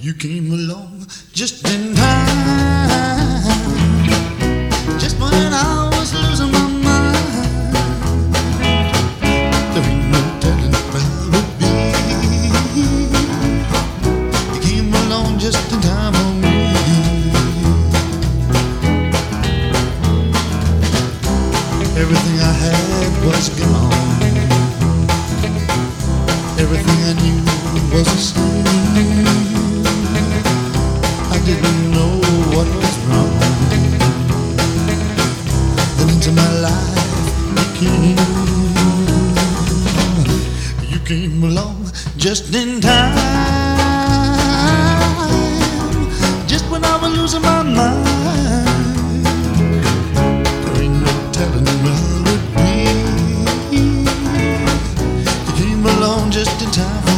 You came along just in time, just when I was losing my mind. There ain't no telling where it would be. You came along just in time for me. Everything I had was gone. Everything I knew was the same. I didn't know what was wrong. Then into my life you came along just in time, just when I was losing my mind. There ain't no telling where it would be. You came along just in time.